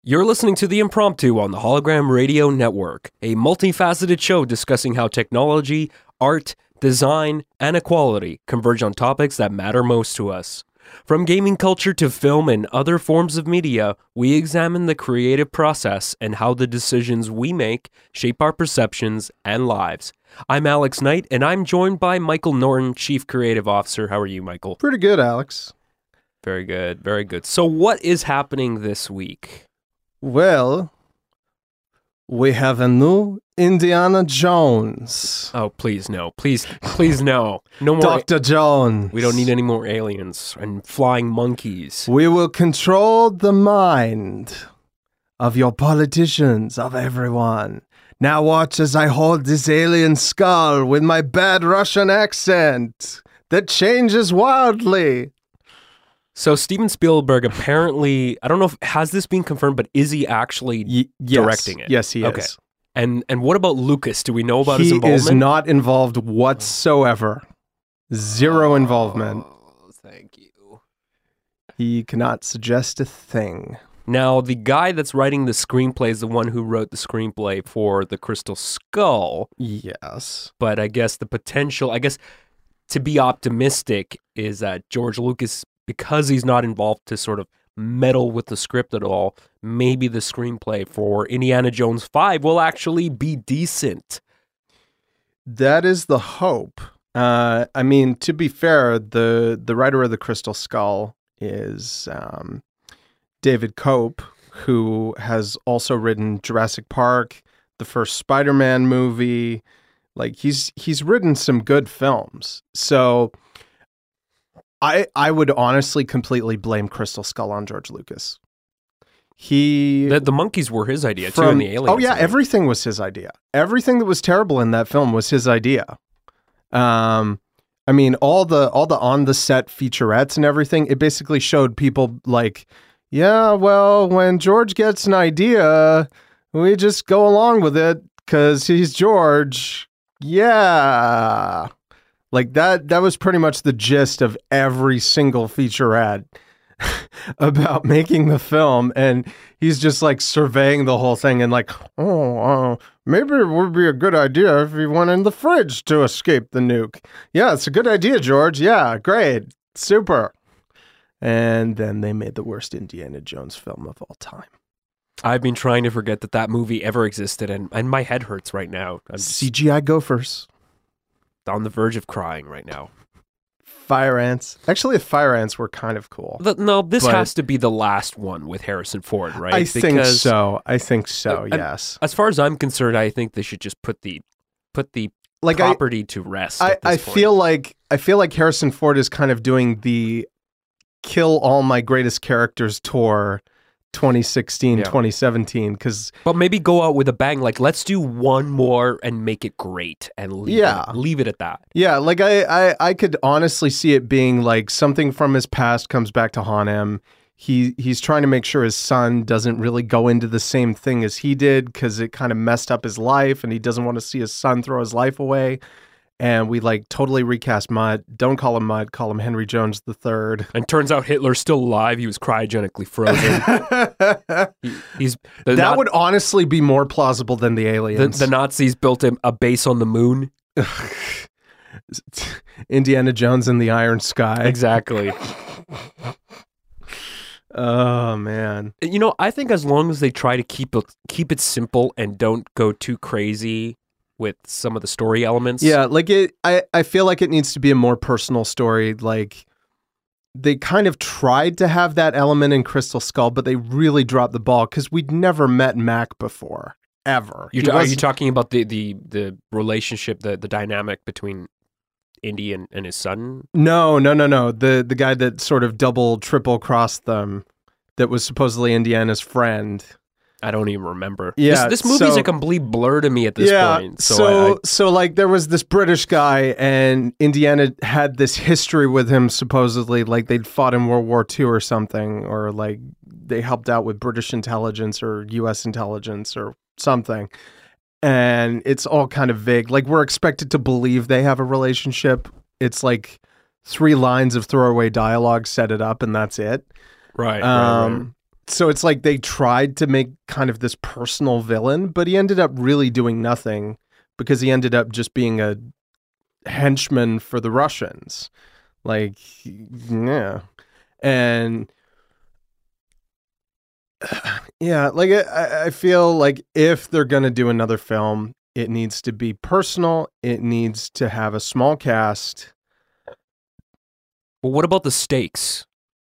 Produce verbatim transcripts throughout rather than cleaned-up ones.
You're listening to The Impromptu on the Hologram Radio Network, a multifaceted show discussing how technology, art, design, and equality converge on topics that matter most to us. From gaming culture to film and other forms of media, we examine the creative process and how the decisions we make shape our perceptions and lives. I'm Alex Knight, and I'm joined by Michael Norton, Chief Creative Officer. How are you, Michael? Pretty good, Alex. Very good, very good. So what is happening this week? Well, we have a new Indiana Jones. Oh, please no. Please, please no. No more. Doctor Jones. We don't need any more aliens and flying monkeys. We will control the mind of your politicians, of everyone. Now watch as I hold this alien skull with my bad Russian accent that changes wildly. So Steven Spielberg apparently, I don't know if, has this been confirmed, but is he actually y- yes. directing it? Yes, he okay. is. And and what about Lucas? Do we know about he his involvement? He is not involved whatsoever. Zero involvement. Oh, thank you. He cannot suggest a thing. Now, the guy that's writing the screenplay is the one who wrote the screenplay for The Crystal Skull. Yes. But I guess the potential, I guess, to be optimistic is that George Lucas, because he's not involved to sort of meddle with the script at all, maybe the screenplay for Indiana Jones five will actually be decent. That is the hope. Uh, I mean, to be fair, the, the writer of The Crystal Skull is um, David Cope, who has also written Jurassic Park, the first Spider-Man movie. Like, he's he's written some good films. So I I would honestly completely blame Crystal Skull on George Lucas. He The, the monkeys were his idea from, too, and the aliens. Oh yeah, everything was his idea. Everything that was terrible in that film was his idea. Um, I mean, all the all the on the set featurettes and everything. It basically showed people like, yeah, well, when George gets an idea, we just go along with it because he's George. Yeah. Like that, that was pretty much the gist of every single featurette about making the film. And he's just like surveying the whole thing and like, oh, uh, maybe it would be a good idea if he went in the fridge to escape the nuke. Yeah, it's a good idea, George. Yeah, great. Super. And then they made the worst Indiana Jones film of all time. I've been trying to forget that that movie ever existed, and, and my head hurts right now. I'm C G I gophers. on the verge of crying right now. Fire ants. Actually, the fire ants were kind of cool. The, no, this But- has to be the last one with Harrison Ford, right? I think Because so. I think so. Uh, yes. As far as I'm concerned, I think they should just put the put the Like I, property to rest. I, at this I point. feel like I feel like Harrison Ford is kind of doing the kill all my greatest characters tour twenty sixteen, Yeah. twenty seventeen because but maybe go out with a bang. Like, let's do one more and make it great, and leave Yeah. it, leave it at that. yeah, like I, I I could honestly see it being like something from his past comes back to haunt him. He he's trying to make sure his son doesn't really go into the same thing as he did because it kind of messed up his life, and he doesn't want to see his son throw his life away. And we like totally recast Mutt. Don't call him Mutt, call him Henry Jones the Third. And turns out Hitler's still alive. He was cryogenically frozen. He- he's the, that Na- would honestly be more plausible than the the, aliens. the Nazis built a, a base on the moon. Indiana Jones and the Iron Sky. Exactly. Oh man. You know, I think as long as they try to keep it keep it simple and don't go too crazy with some of the story elements. Yeah, like it I, I feel like it needs to be a more personal story. Like they kind of tried to have that element in Crystal Skull, but they really dropped the ball because we'd never met Mac before. Ever. You He are you wasn't- talking about the, the, the relationship, the, the dynamic between Indy and, and his son? No, no, no, no. The the guy that sort of double, triple crossed them that was supposedly Indiana's friend. I don't even remember. Yeah, This, this movie's so- a complete blur to me at this yeah, point. So, So I, I, so like there was this British guy and Indiana had this history with him supposedly, like they'd fought in World War Two or something, or like they helped out with British intelligence or U S intelligence or something. And it's all kind of vague. Like we're expected to believe they have a relationship. It's like three lines of throwaway dialogue set it up and that's it. right, right, Um right. so it's like they tried to make kind of this personal villain, but he ended up really doing nothing because he ended up just being a henchman for the Russians. Like, yeah. And yeah, like I, I feel like if they're going to do another film, it needs to be personal. It needs to have a small cast. Well, what about the stakes?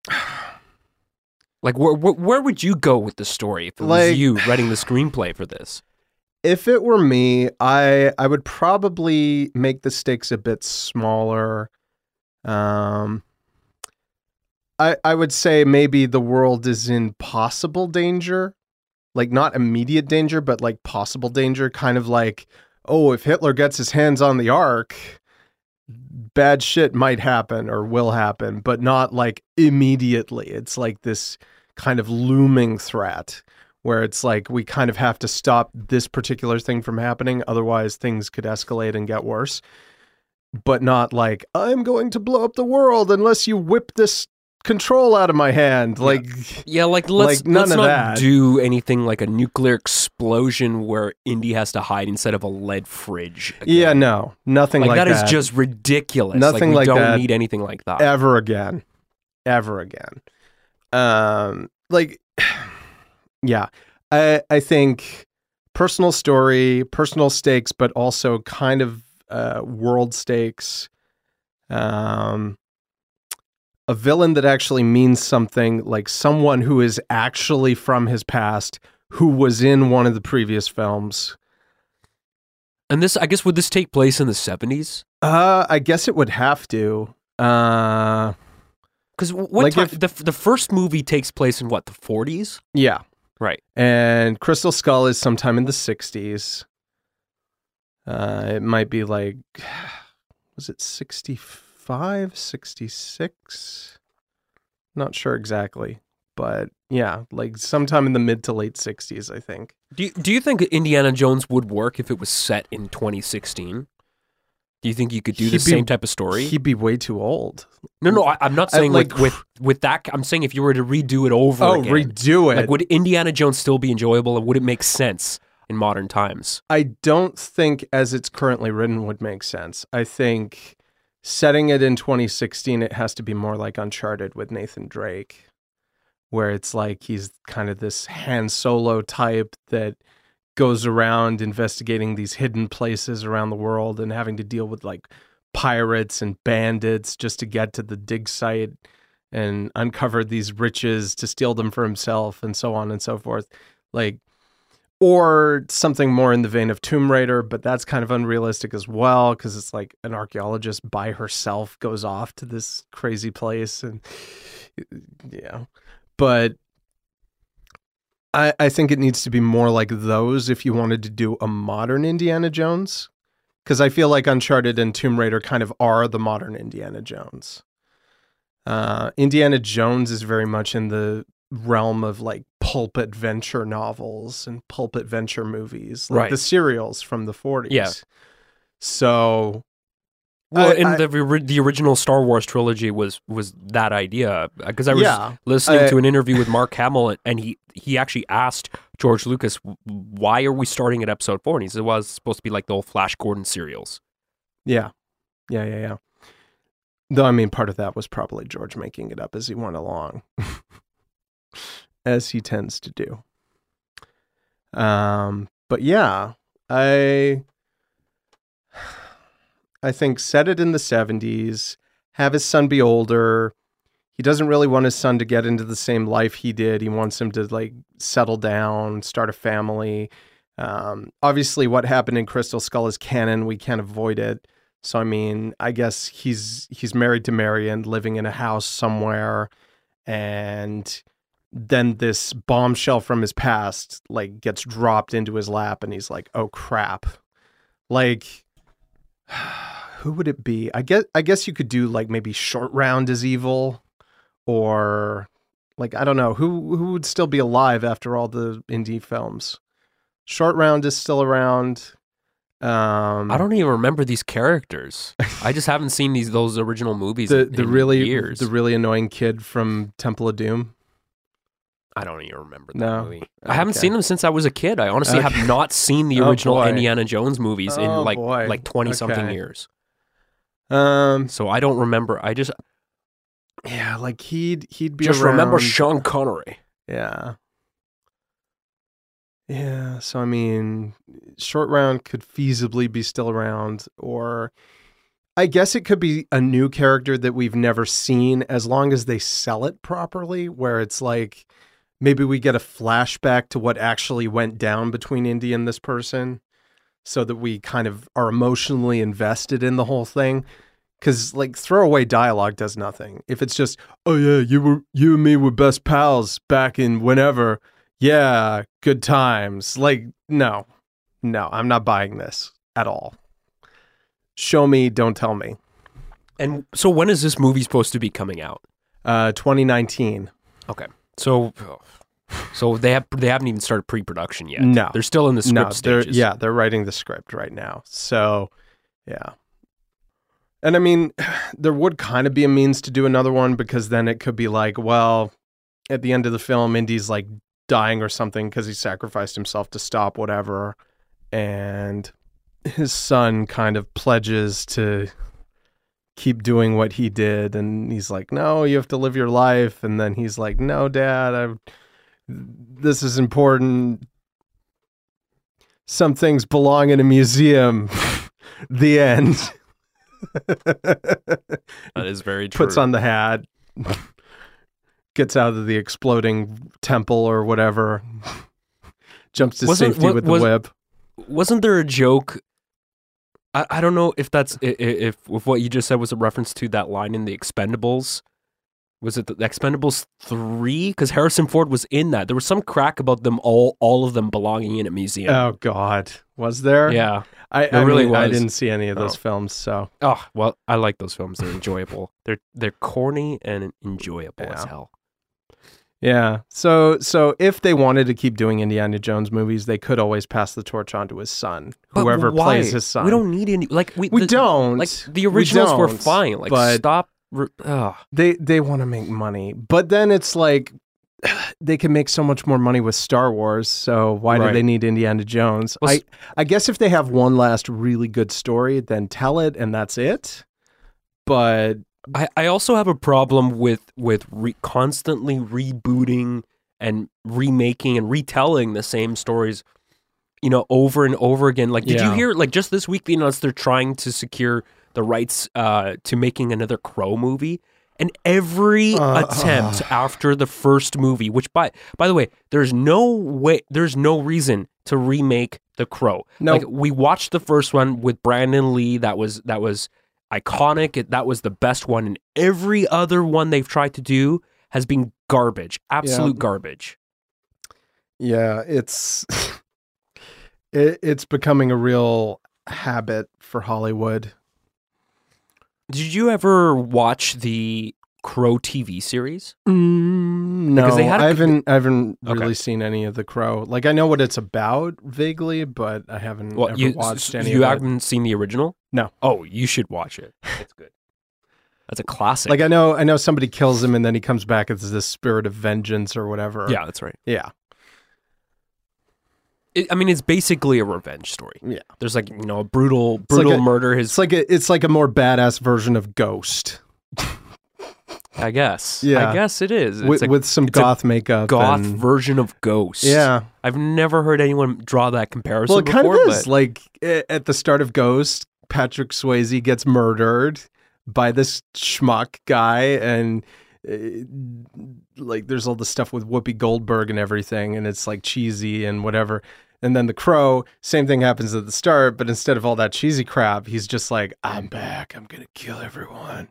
Like, where, where where would you go with the story if it Like- was you writing the screenplay for this? If it were me, I I would probably make the stakes a bit smaller. Um, I I would say maybe the world is in possible danger, like not immediate danger, but like possible danger. Kind of like, oh, if Hitler gets his hands on the Ark, bad shit might happen or will happen, but not like immediately. It's like this kind of looming threat where it's like we kind of have to stop this particular thing from happening. Otherwise, things could escalate and get worse. But not like, I'm going to blow up the world unless you whip this control out of my hand. Like, Yeah, like let's Like, none let's of not that. do anything like a nuclear explosion where Indy has to hide instead of a lead fridge. again. yeah, no, nothing like, like, that that. is just ridiculous. Nothing we like don't that need anything like that. ever again. Ever again. Um, like, yeah, I I think personal story, personal stakes, but also kind of uh, world stakes. Um, a villain that actually means something, like someone who is actually from his past, who was in one of the previous films. And this, I guess, would this take place in the seventies? Uh, I guess it would have to. Uh, Because what Like time, if- the the first movie takes place in what, the forties? yeah. Right. And Crystal Skull is sometime in the sixties. Uh, it might be like, was it sixty-five, sixty-six? Not sure exactly. But yeah, like sometime in the mid to late sixties, I think. Do you, do you think Indiana Jones would work if it was set in twenty sixteen? Do you think you could do He'd the be- same type of story? He'd be way too old. No, no, I, I'm not I- saying like- with, with with that. I'm saying if you were to redo it over Oh, again, redo it. like would Indiana Jones still be enjoyable, and would it make sense in modern times? I don't think as it's currently written would make sense. I think setting it in twenty sixteen, it has to be more like Uncharted with Nathan Drake, where it's like he's kind of this Han Solo type that goes around investigating these hidden places around the world and having to deal with like pirates and bandits just to get to the dig site and uncover these riches to steal them for himself and so on and so forth. Like, or something more in the vein of Tomb Raider, but that's kind of unrealistic as well because it's like an archaeologist by herself goes off to this crazy place and yeah. But I, I think it needs to be more like those if you wanted to do a modern Indiana Jones. Because I feel like Uncharted and Tomb Raider kind of are the modern Indiana Jones. Uh, Indiana Jones is very much in the realm of like pulp adventure novels and pulp adventure movies, like Right. the serials from the forties. Yeah. So, Well, I- in I- the ori- the original Star Wars trilogy was was that idea because I was yeah, listening I- to an interview with Mark Hamill, and he he actually asked George Lucas, "Why are we starting at Episode four?" And he said, "Well, it's supposed to be like the old Flash Gordon serials." yeah, yeah, yeah, yeah. Though, I mean, part of that was probably George making it up as he went along, as he tends to do. Um, but yeah, I, I think set it in the seventies, have his son be older. He doesn't really want his son to get into the same life he did. He wants him to like settle down, start a family. Um, obviously, what happened in Crystal Skull is canon. We can't avoid it. So, I mean, I guess he's he's married to Marion, living in a house somewhere, and then this bombshell from his past like gets dropped into his lap, and he's like, "Oh crap!" Like, who would it be? I guess I guess you could do like maybe Short Round as evil, or like I don't know who who would still be alive after all the indie films. Short Round is still around. Um, I don't even remember these characters. I just haven't seen these those original movies the in, the in really years. the really annoying kid from Temple of Doom. I don't even remember that No? movie. I haven't Okay. seen them since I was a kid. I honestly Okay. have not seen the Oh, original boy. Indiana Jones movies in Oh, like boy. like twenty something Okay. years. Um, So I don't remember. I just yeah, like he'd he'd be just around. remember Sean Connery. Yeah. Yeah, so I mean, short round could feasibly be still around, or I guess it could be a new character that we've never seen as long as they sell it properly, where it's like maybe we get a flashback to what actually went down between Indy and this person so that we kind of are emotionally invested in the whole thing. Because like throwaway dialogue does nothing. If it's just, oh yeah, you were you and me were best pals back in whenever. Yeah, good times. Like, no, no, I'm not buying this at all. Show me, don't tell me. And so when is this movie supposed to be coming out? Uh, twenty nineteen. Okay. So so they have they haven't even started pre-production yet. No. They're still in the script No, they're stages. yeah, they're writing the script right now. So, yeah. And I mean, there would kind of be a means to do another one because then it could be like, well, at the end of the film, Indy's like dying or something because he sacrificed himself to stop whatever. And his son kind of pledges to keep doing what he did. And he's like, no, you have to live your life. And then he's like, no, Dad, I, this is important. Some things belong in a museum. The end. That is very true. Puts on the hat, gets out of the exploding temple or whatever, jumps to Wasn't- safety wa- with the was- whip. Wasn't there a joke? I, I don't know if that's i- i- if if what you just said was a reference to that line in the Expendables. Was it the Expendables three? Because Harrison Ford was in that. There was some crack about them all, all of them belonging in a museum. Oh God, was there? Yeah. I, there I really mean, I was. didn't see any of those Oh. films, so Oh well, I like those films. They're enjoyable. they're they're corny and enjoyable as Yeah. hell. yeah. So so if they wanted to keep doing Indiana Jones movies, they could always pass the torch on to his son, But whoever why? plays his son. We don't need any. Like we We the- don't. Like the We originals were don't, fine. Like but- stop. Re- ugh. They they want to make money, but then it's like they can make so much more money with Star Wars. So why Right. do they need Indiana Jones? Well, I s- I guess if they have one last really good story, then tell it and that's it. But I, I also have a problem with with re- constantly rebooting and remaking and retelling the same stories, you know, over and over again. Like, did you Yeah. hear? Like, just this week, they announced they're trying to secure the rights uh, to making another Crow movie. And every Uh, attempt after the first movie, which by by the way, there's no way, there's no reason to remake The Crow. No. Like, we watched the first one with Brandon Lee. That was that was iconic. It, that was the best one. And every other one they've tried to do has been garbage, absolute garbage. yeah, it's it, it's becoming a real habit for Hollywood. Did you ever watch the Crow T V series? Mm, no, Because they had a- I haven't. I haven't Okay. really seen any of The Crow. Like I know what it's about vaguely, but I haven't Well, ever you watched s- any. you of it. haven't seen the original? No. Oh, you should watch it. It's good. That's a classic. Like I know, I know somebody kills him and then he comes back as this spirit of vengeance or whatever. yeah, that's right. yeah, It, I mean, it's basically a revenge story. yeah. There's like, you know, a brutal, like brutal a- murder. His, It's like a, it's like a more badass version of Ghost I guess. Yeah. I guess it is. It's with, a with some it's a goth makeup. goth and- version of Ghost. yeah. I've never heard anyone draw that comparison Well, it kind before, of is. but Like a- at the start of Ghost, Patrick Swayze gets murdered by this schmuck guy, and uh, like there's all the stuff with Whoopi Goldberg and everything, and it's like cheesy and whatever. And then The Crow, same thing happens at the start, but instead of all that cheesy crap, he's just like, "I'm back. I'm gonna kill everyone."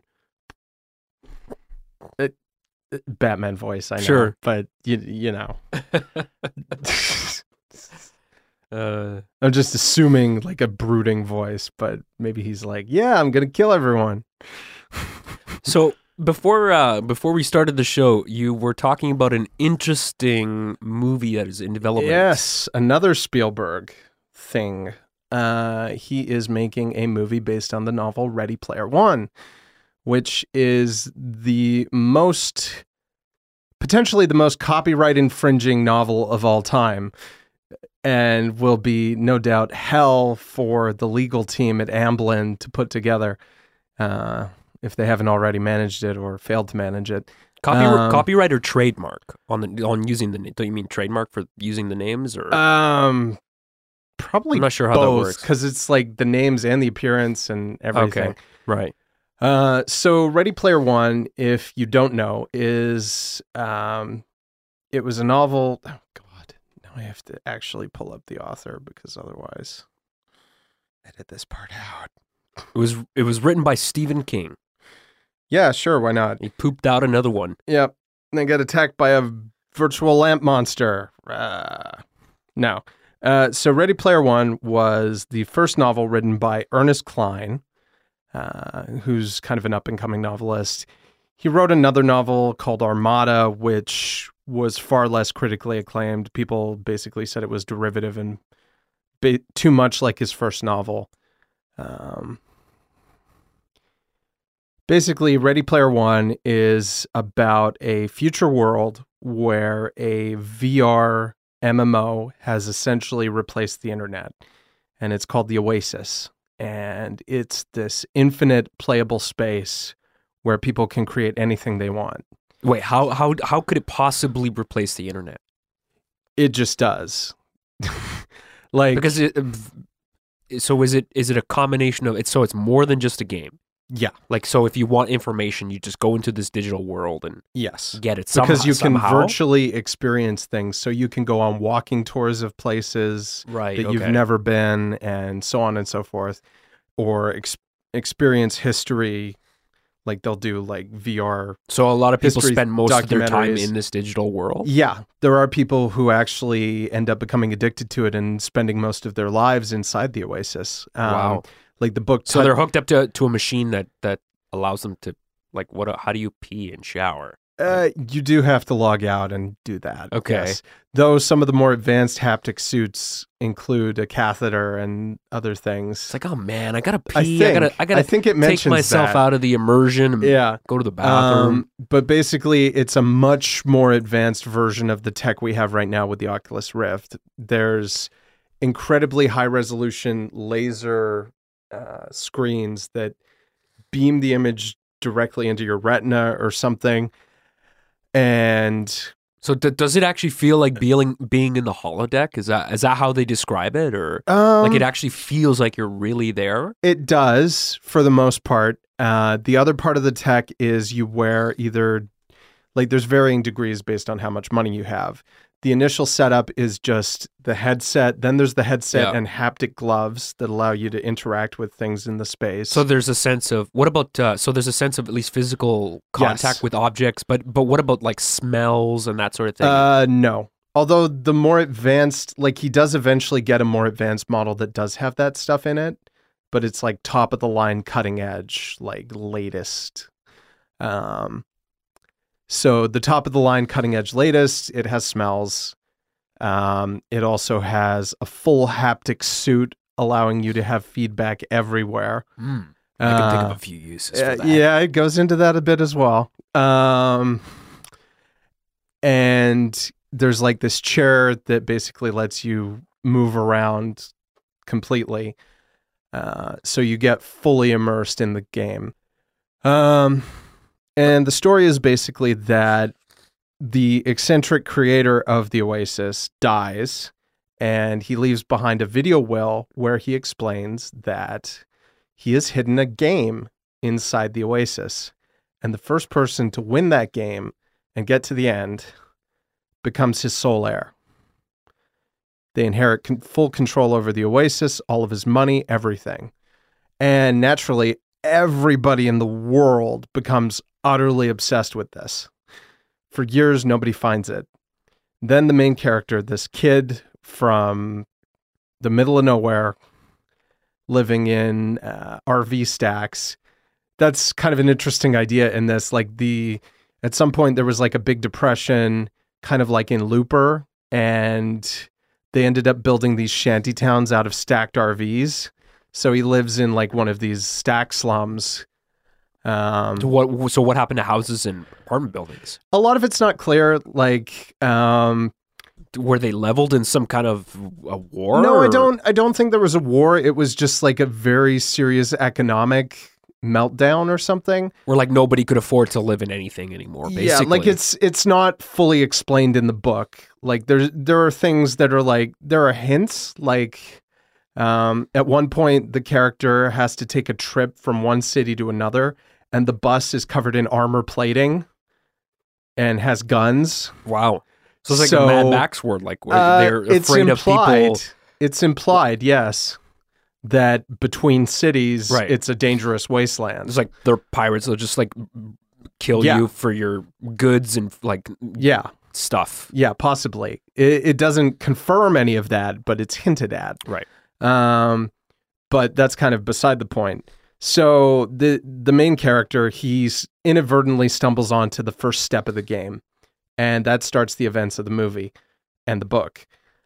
It, it- Batman voice, I know, Sure. but you you know. uh, I'm just assuming like a brooding voice, but maybe he's like, "Yeah, I'm gonna kill everyone." so before uh, before we started the show, you were talking about an interesting movie that is in development. Yes, another Spielberg thing. Uh, he is making a movie based on the novel Ready Player One, which is the most potentially the most copyright infringing novel of all time, and will be no doubt hell for the legal team at Amblin to put together uh, if they haven't already managed it or failed to manage it. Copy, Um, copyright or trademark on the on using the name? Don't you mean trademark for using the names or? Um, probably I'm not sure how that both, works. because it's like the names and the appearance and everything. Okay, right. Uh, so Ready Player One, if you don't know, is um, it was a novel. Oh God, now I have to actually pull up the author because otherwise, edit this part out. It was it was written by Stephen King. Yeah, sure, why not? He pooped out another one. Yep. And they got attacked by a virtual lamp monster. Uh, no. Uh, so Ready Player One was the first novel written by Ernest Cline, uh, who's kind of an up-and-coming novelist. He wrote another novel called Armada, which was far less critically acclaimed. People basically said it was derivative and ba- too much like his first novel. Um, basically, Ready Player One is about a future world where a V R M M O has essentially replaced the internet, and it's called the Oasis. And it's this infinite playable space where people can create anything they want. Wait, how how how could it possibly replace the internet? It just does. Like, Because it, so is it is it a combination of it's so it's more than just a game? yeah, Like, so if you want information, you just go into this digital world and yes. get it somehow, Because you can somehow? virtually experience things. So you can go on walking tours of places right that okay. you've never been, and so on and so forth, or ex- experience history. Like they'll do like V R. So a lot of people history spend most of their time documentaries. in this digital world. Yeah, there are people who actually end up becoming addicted to it and spending most of their lives inside the Oasis. Um, Wow. Like the book. So they're hooked up to to a machine that that allows them to like what? How do you pee and shower? Uh, you do have to log out and do that. Okay. Yes. Though some of the more advanced haptic suits include a catheter and other things. It's like, oh man, I gotta pee. I I, think, gotta I gotta I think it take mentions myself that. out of the immersion and Yeah. go to the bathroom. Um, but basically, it's a much more advanced version of the tech we have right now with the Oculus Rift. There's incredibly high resolution laser uh, screens that beam the image directly into your retina or something. And So d- does it actually feel like being being in the holodeck? Is that is that how they describe it, or um, like it actually feels like you're really there? it does for the most part. Uh, the other part of the tech is you wear either, like there's varying degrees based on how much money you have. The initial setup is just the headset. Then there's the headset Yeah. and haptic gloves that allow you to interact with things in the space. So there's a sense of what about? Uh, so there's a sense of at least physical contact Yes. with objects, but but what about like smells and that sort of thing? Uh, no. Although the more advanced, like he does eventually get a more advanced model that does have that stuff in it, but it's like top of the line, cutting edge, like latest. Um, so the top of the line, cutting edge, latest. It has smells. Um, it also has a full haptic suit, allowing you to have feedback everywhere. Hmm. I can think Uh, of a few uses Uh, for that. yeah, it goes into that a bit as well. Um, and there's like this chair that basically lets you move around completely. Uh, so you get fully immersed in the game. Um, and the story is basically that the eccentric creator of the Oasis dies, and he leaves behind a video will where he explains that he has hidden a game inside the Oasis, and the first person to win that game and get to the end becomes his sole heir. They inherit con- full control over the Oasis, all of his money, everything. And naturally, everybody in the world becomes utterly obsessed with this. For years, nobody finds it. Then the main character, this kid from the middle of nowhere, living in uh, R V stacks. That's kind of an interesting idea in this. Like the, at some point there was like a big depression, kind of like in Looper, and they ended up building these shanty towns out of stacked R Vs. So he lives in like one of these stack slums, Um, So what? So what happened to houses and apartment buildings? a lot of it's not clear. Like, um, Were they leveled in some kind of a war? no, I or- don't. I don't think there was a war. It was just like a very serious economic meltdown or something. Where like nobody could afford to live in anything anymore. Basically. Yeah, like it's it's not fully explained in the book. Like there's there are things that are like there are hints. Like um, at one point, the character has to take a trip from one city to another, and the bus is covered in armor plating and has guns. Wow. So it's like So, a Mad Max word, like where Uh, they're it's afraid of implied, people. It's implied, yes, that between cities, Right. it's a dangerous wasteland. It's like they're pirates. They'll just like kill Yeah. you for your goods and like Yeah, stuff. yeah, possibly. It, it doesn't confirm any of that, but it's hinted at. Right. Um, but that's kind of beside the point. So the the main character, he's inadvertently stumbles onto the first step of the game, and that starts the events of the movie and the book.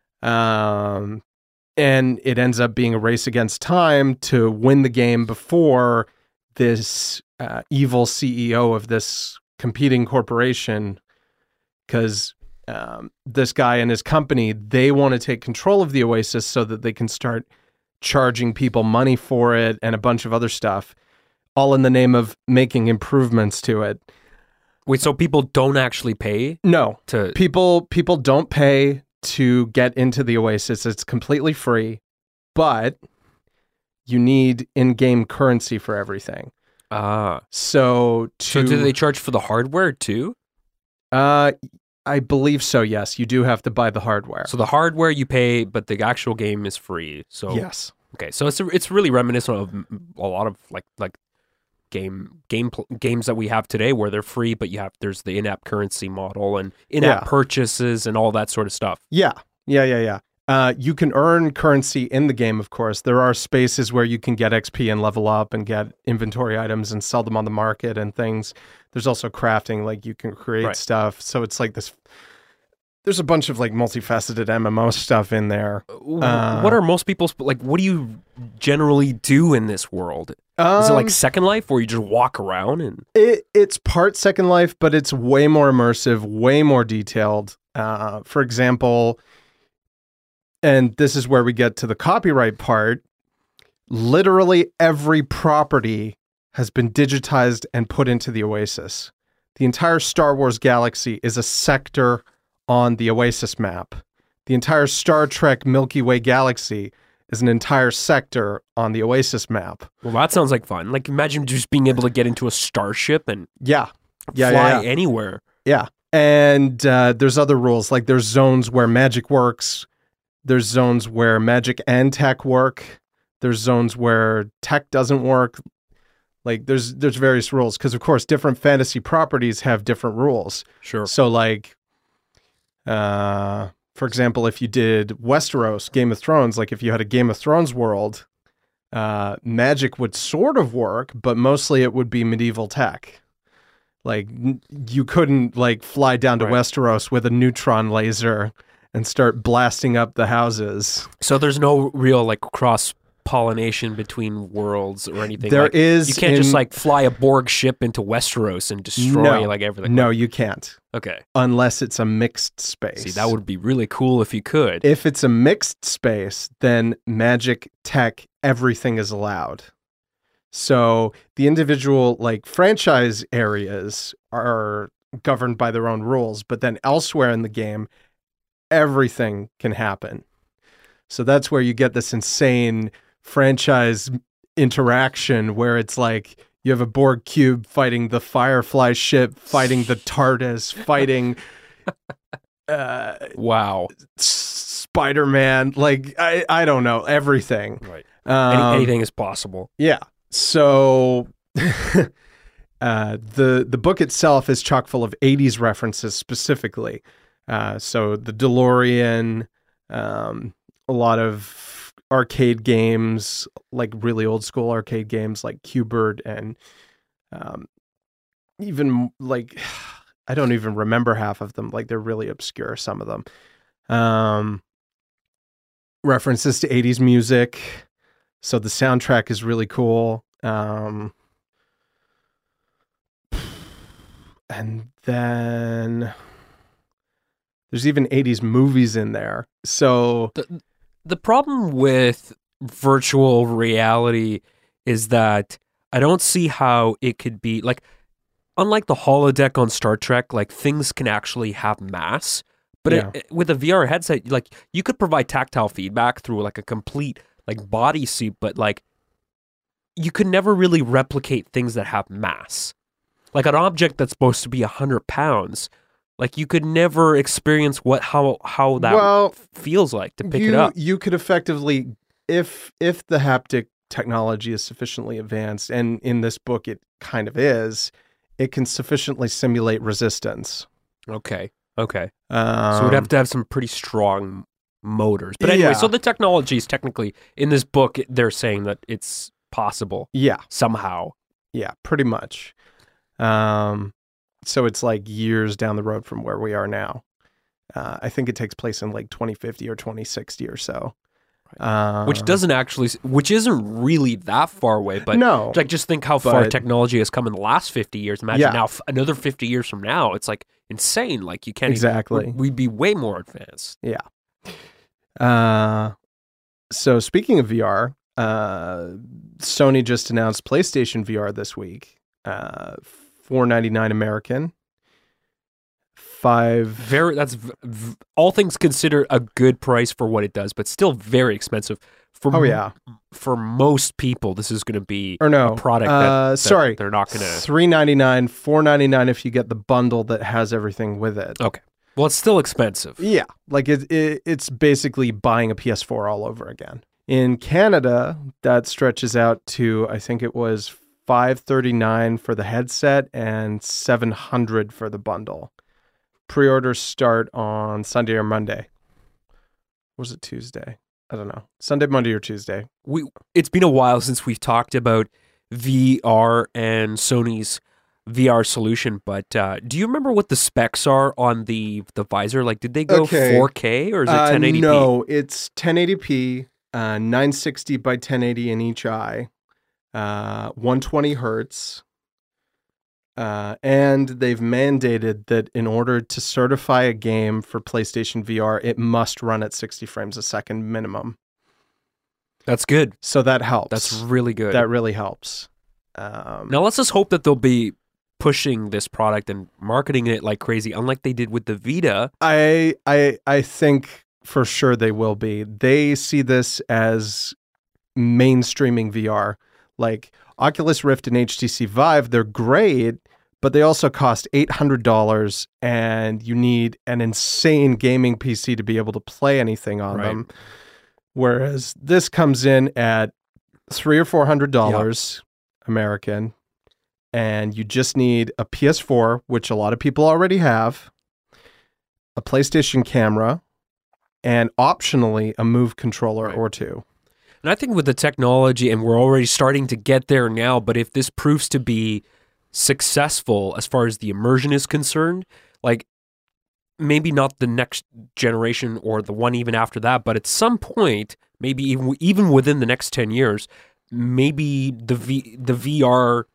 Um, and it ends up being a race against time to win the game before this uh, evil C E O of this competing corporation, because um, this guy and his company, they want to take control of the Oasis so that they can start charging people money for it and a bunch of other stuff, all in the name of making improvements to it. Wait, so people don't actually pay No, to? people people don't pay to get into the Oasis. It's completely free, but you need in-game currency for everything. Ah, So to so do they charge for the hardware too? uh I believe so, yes. You do have to buy the hardware. So the hardware you pay, but the actual game is free. So Yes. okay, so it's it's really reminiscent of a lot of like like game game pl- games that we have today, where they're free, but you have there's the in-app currency model and in-app Yeah. purchases and all that sort of stuff. Yeah. Yeah, yeah, yeah. Uh, you can earn currency in the game, of course. There are spaces where you can get X P and level up and get inventory items and sell them on the market and things. There's also crafting, like you can create Right. stuff. So it's like this. There's a bunch of like multifaceted M M O stuff in there. Uh, what are most people's like? What do you generally do in this world? Um, Is it like Second Life, where you just walk around and It, it's part Second Life, but it's way more immersive, way more detailed. Uh, for example, and this is where we get to the copyright part, literally every property has been digitized and put into the Oasis. The entire Star Wars galaxy is a sector on the Oasis map. The entire Star Trek Milky Way galaxy is an entire sector on the Oasis map. well, that sounds like fun. Like imagine just being able to get into a starship and Yeah. Yeah, fly yeah, yeah. anywhere. Yeah. And uh, there's other rules. Like there's zones where magic works. There's zones where magic and tech work. There's zones where tech doesn't work. Like there's there's various rules because of course different fantasy properties have different rules. Sure. So like, uh, for example, if you did Westeros, Game of Thrones, like if you had a Game of Thrones world, uh, magic would sort of work, but mostly it would be medieval tech. Like n- you couldn't like fly down to Right. Westeros with a neutron laser and start blasting up the houses. So there's no real like cross pollination between worlds or anything. There like, is You can't just in- like fly a Borg ship into Westeros and destroy No. like everything. No, you can't Okay. unless it's a mixed space. See, that would be really cool if you could. If it's a mixed space, then magic, tech, everything is allowed. So the individual like franchise areas are governed by their own rules, but then elsewhere in the game, everything can happen. So that's where you get this insane franchise interaction where it's like you have a Borg cube fighting the Firefly ship, fighting the TARDIS, fighting uh, Wow. Spider-Man. Like I, I don't know, everything. Right. Um, Any, anything is possible. Yeah. So uh, the the book itself is chock full of eighties references specifically. Uh, so the DeLorean, um, a lot of arcade games, like really old school arcade games like Q*bert and um, even like I don't even remember half of them. Like they're really obscure, some of them. Um, references to eighties music. So the soundtrack is really cool. Um, and then there's even eighties movies in there. So The, the problem with virtual reality is that I don't see how it could be like, unlike the holodeck on Star Trek, like things can actually have mass. But Yeah. it, it- with a V R headset, like you could provide tactile feedback through like a complete like bodysuit, but like you could never really replicate things that have mass. Like an object that's supposed to be a hundred pounds, like you could never experience what how how that Well, f- feels like to pick you, it up. you could effectively, if if the haptic technology is sufficiently advanced, and in this book it kind of is, it can sufficiently simulate resistance. Okay, okay. Um, So we'd have to have some pretty strong motors. But anyway, yeah. so the technology is technically in this book. They're saying that it's possible yeah, somehow. yeah, pretty much. Um, so it's like years down the road from where we are now. Uh, I think it takes place in like twenty fifty or twenty sixty or so. Um, Which doesn't actually, which isn't really that far away, but no, like just think how far But- technology has come in the last fifty years. Imagine Yeah. now f- another fifty years from now, it's like insane. Like you can't exactly. Even, we'd be way more advanced. Uh, so speaking of V R, uh, Sony just announced PlayStation V R this week. Uh, four ninety-nine American. Five. Very, that's v- v- all things considered a good price for what it does, but still very expensive. For Oh m- yeah. for most people, this is going to be Or no a product that, Uh, that sorry. they're not going to. Three ninety-nine, four ninety-nine if you get the bundle that has everything with it. Okay, well, it's still expensive. Yeah, like it, it, it's basically buying a P S four all over again. In Canada, that stretches out to I think it was five thirty-nine for the headset and seven hundred for the bundle. Pre-orders start on Sunday or Monday. Was it Tuesday? I don't know. Sunday, Monday, or Tuesday. We it's been a while since we've talked about V R and Sony's V R solution, but uh, do you remember what the specs are on the the visor? Like, did they go Okay. four K or is it Uh, ten eighty p? no, it's ten eighty p, uh, nine sixty by ten eighty in each eye, uh, one twenty hertz. Uh, and they've mandated that in order to certify a game for PlayStation V R, it must run at sixty frames a second minimum. That's good. So that helps. That's really good. that really helps. Um, Now let's just hope that they'll be pushing this product and marketing it like crazy, unlike they did with the Vita. I I I think for sure they will be. They see this as mainstreaming V R. Like Oculus Rift and H T C Vive, they're great, but they also cost eight hundred dollars and you need an insane gaming P C to be able to play anything on Right. them. Whereas this comes in at three or four hundred dollars American, and you just need a P S four, which a lot of people already have, a PlayStation camera, and optionally a Move controller Right. or two. And I think with the technology, and we're already starting to get there now, but if this proves to be successful as far as the immersion is concerned, like maybe not the next generation or the one even after that, but at some point, maybe even even within the next ten years, maybe the V the V R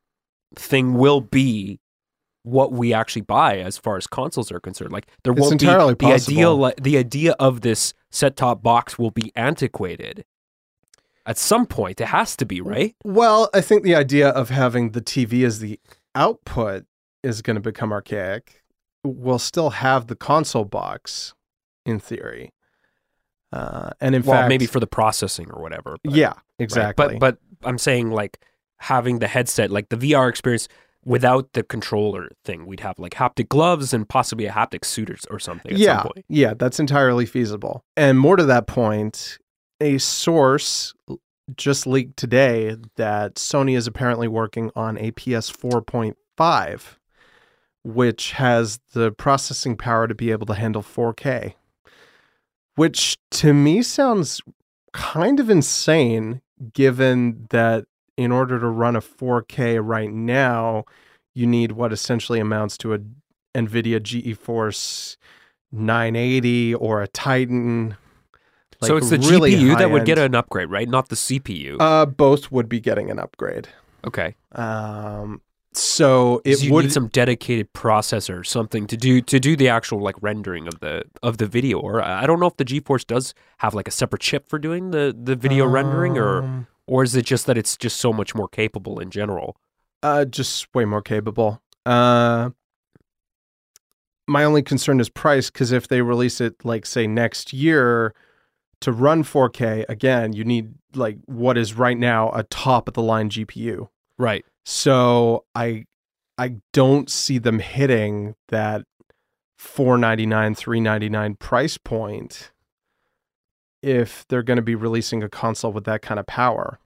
thing will be what we actually buy as far as consoles are concerned. Like there It's won't entirely be the possible. idea like, the idea of this set-top box will be antiquated. At some point, it has to be, right? Well, I think the idea of having the T V as the output is going to become archaic. We'll still have the console box, in theory. Uh, and in Well, fact, maybe for the processing or whatever. but- yeah, right? exactly. But but I'm saying like having the headset, like the V R experience without the controller thing, we'd have like haptic gloves and possibly a haptic suit or, or something at yeah, some point. yeah, that's entirely feasible. And more to that point, a source just leaked today that Sony is apparently working on a P S four point five, which has the processing power to be able to handle four K, which to me sounds kind of insane, given that in order to run a four K right now, you need what essentially amounts to a NVIDIA GeForce nine eighty or a Titan. so like it's the really G P U that would get high-end. an upgrade, right? Not the C P U. Uh, both would be getting an upgrade. okay. Um, So it you would need some dedicated processor or something to do to do the actual like rendering of the of the video. Or I don't know if the GeForce does have like a separate chip for doing the, the video um, rendering, or or is it just that it's just so much more capable in general? Uh, just way more capable. Uh, my only concern is price, because if they release it like say next year to run four K, again, you need like what is right now a top of the line G P U. Right. So I I don't see them hitting that four ninety-nine, three ninety-nine price point if they're going to be releasing a console with that kind of power.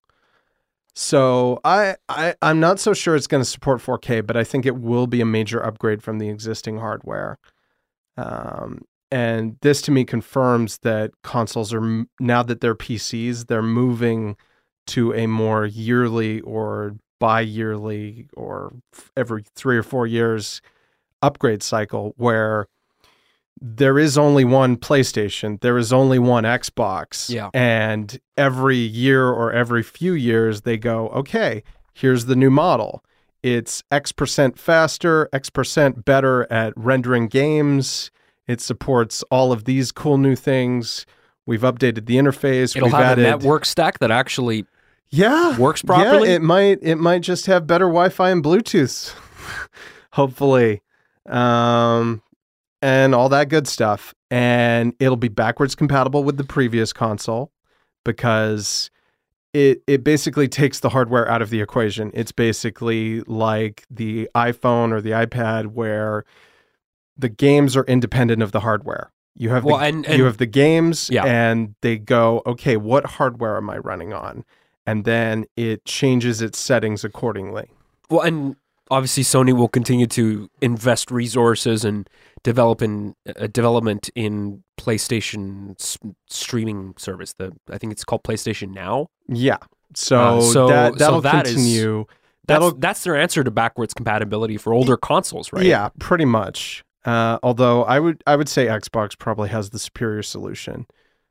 So I, I I'm not so sure it's going to support four K, but I think it will be a major upgrade from the existing hardware. Um, and this to me confirms that consoles are, now that they're P Cs, they're moving to a more yearly or bi-yearly or every three or four years upgrade cycle, where there is only one PlayStation, there is only one Xbox, yeah. and every year or every few years they go, okay, here's the new model. It's X percent faster, X percent better at rendering games. It supports all of these cool new things. We've updated the interface. It'll We've have added, a network stack that actually yeah, works properly. Yeah, it might it might just have better Wi-Fi and Bluetooth, hopefully, um, and all that good stuff. And it'll be backwards compatible with the previous console, because it it basically takes the hardware out of the equation. It's basically like the iPhone or the iPad, where the games are independent of the hardware. You have well, the, and, and, you have the games, yeah. and they go, okay, what hardware am I running on? And then it changes its settings accordingly. Well, and obviously Sony will continue to invest resources and develop in uh, development in PlayStation s- streaming service. The I think it's called PlayStation Now. Yeah. So, uh, so that that'll so that continue. Is, that'll that's, that's their answer to backwards compatibility for older consoles, right? Yeah, pretty much. Uh, although I would I would say Xbox probably has the superior solution.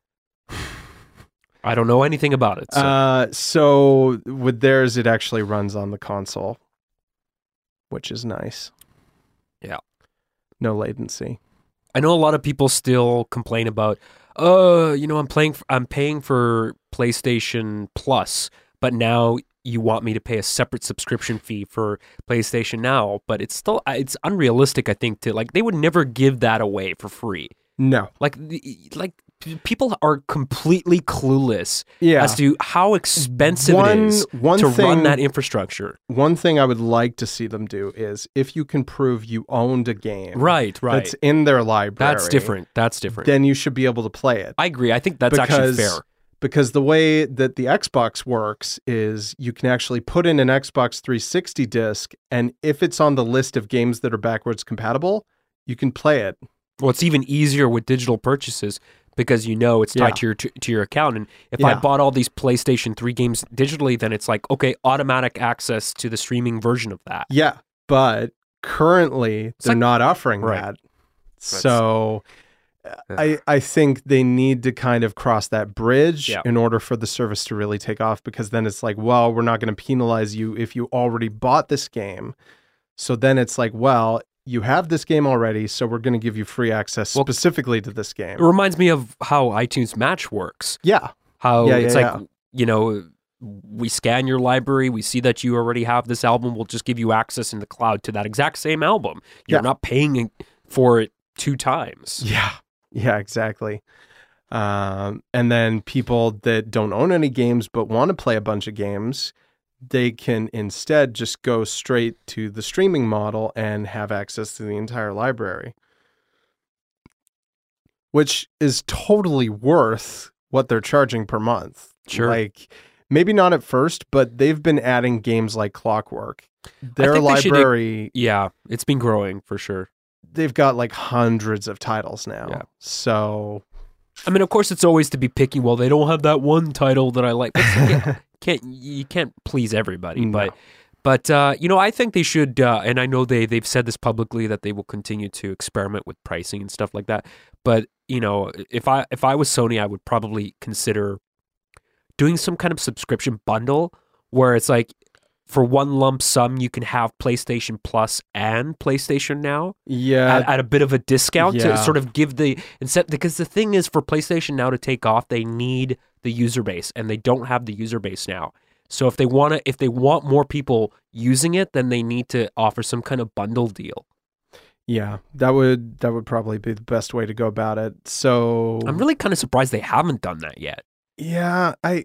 I don't know anything about it. So. Uh, so with theirs, it actually runs on the console, which is nice. Yeah. No latency. I know a lot of people still complain about, uh, you know, I'm playing, for, I'm paying for PlayStation Plus, but now you want me to pay a separate subscription fee for PlayStation Now. But it's still, it's unrealistic, I think, to like, they would never give that away for free. No. Like, like people are completely clueless yeah. as to how expensive one, it is one to thing, run that infrastructure. One thing I would like to see them do is, if you can prove you owned a game right, right. that's in their library. That's different. That's different. Then you should be able to play it. I agree. I think that's because, actually fair. Because the way that the Xbox works is you can actually put in an Xbox three sixty disc, and if it's on the list of games that are backwards compatible, you can play it. Well, it's even easier with digital purchases, because you know it's tied yeah. to your to, to your account. And if yeah. I bought all these PlayStation three games digitally, then it's like, okay, automatic access to the streaming version of that. Yeah, but currently it's they're like, not offering right. that. So I I think they need to kind of cross that bridge yeah. in order for the service to really take off, because then it's like, well, we're not going to penalize you if you already bought this game. So then it's like, well, you have this game already, so we're going to give you free access well, specifically to this game. It reminds me of how iTunes Match works. Yeah. How yeah, it's yeah, like, yeah. you know, we scan your library, we see that you already have this album, we'll just give you access in the cloud to that exact same album. You're yeah. not paying for it two times. Yeah. Yeah, exactly. Um, and then people that don't own any games but want to play a bunch of games, they can instead just go straight to the streaming model and have access to the entire library, which is totally worth what they're charging per month. Sure. Like, maybe not at first, but they've been adding games like clockwork. Their library... Should, yeah, it's been growing for sure. They've got like hundreds of titles now. Yeah. So... I mean, of course, it's always to be picky. Well, they don't have that one title that I like. But can't you can't please everybody, no. but but uh, you know, I think they should, uh, and I know they they've said this publicly that they will continue to experiment with pricing and stuff like that. But you know, if I if I was Sony, I would probably consider doing some kind of subscription bundle where it's like for one lump sum, you can have PlayStation Plus and PlayStation Now Yeah. at, at a bit of a discount Yeah. to sort of give the instead. Because the thing is, for PlayStation Now to take off, they need the user base, and they don't have the user base now. So if they want to, if they want more people using it, then they need to offer some kind of bundle deal. Yeah, that would that would probably be the best way to go about it. So I'm really kind of surprised they haven't done that yet. yeah, I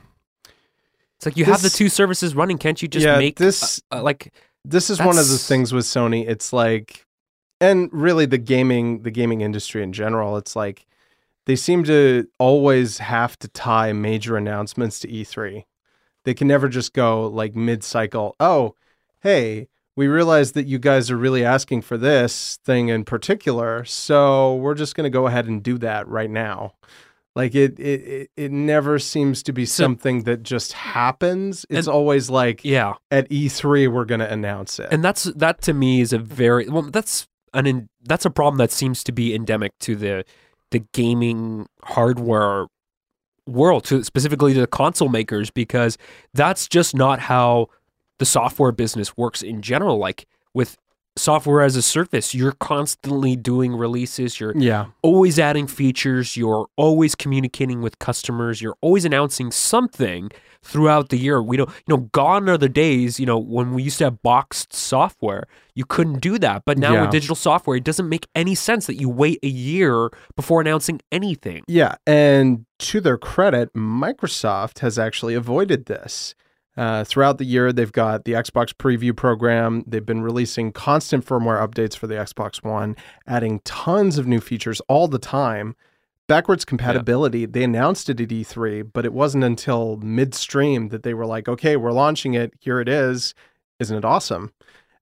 It's like you have the This- two services running. Can't you just Yeah, make this- uh, uh, like this is one of the That's- things with Sony. It's like, and really the gaming the gaming industry in general. It's like they seem to always have to tie major announcements to E three. They can never just go like mid-cycle. Oh, hey, we realize that you guys are really asking for this thing in particular, so we're just going to go ahead and do that right now. Like it, it, it, it never seems to be So- something that just happens. It's And- always like yeah, at E three we're going to announce it. and that's that to me is a very well. That's an in, that's a problem that seems to be endemic to the the gaming hardware world, to specifically to the console makers, because that's just not how the software business works in general. Like with software as a service, you're constantly doing releases, you're yeah, always adding features, you're always communicating with customers, you're always announcing something throughout the year. We don't, you know, gone are the days, you know, when we used to have boxed software, you couldn't do that. But now Yeah. with digital software, it doesn't make any sense that you wait a year before announcing anything. yeah. And to their credit, Microsoft has actually avoided this. Uh, throughout the year, they've got the Xbox Preview program. They've been releasing constant firmware updates for the Xbox One, adding tons of new features all the time. Backwards compatibility, they announced it at E three, but it wasn't until midstream that they were like, okay, we're launching it. Here it is. Isn't it awesome?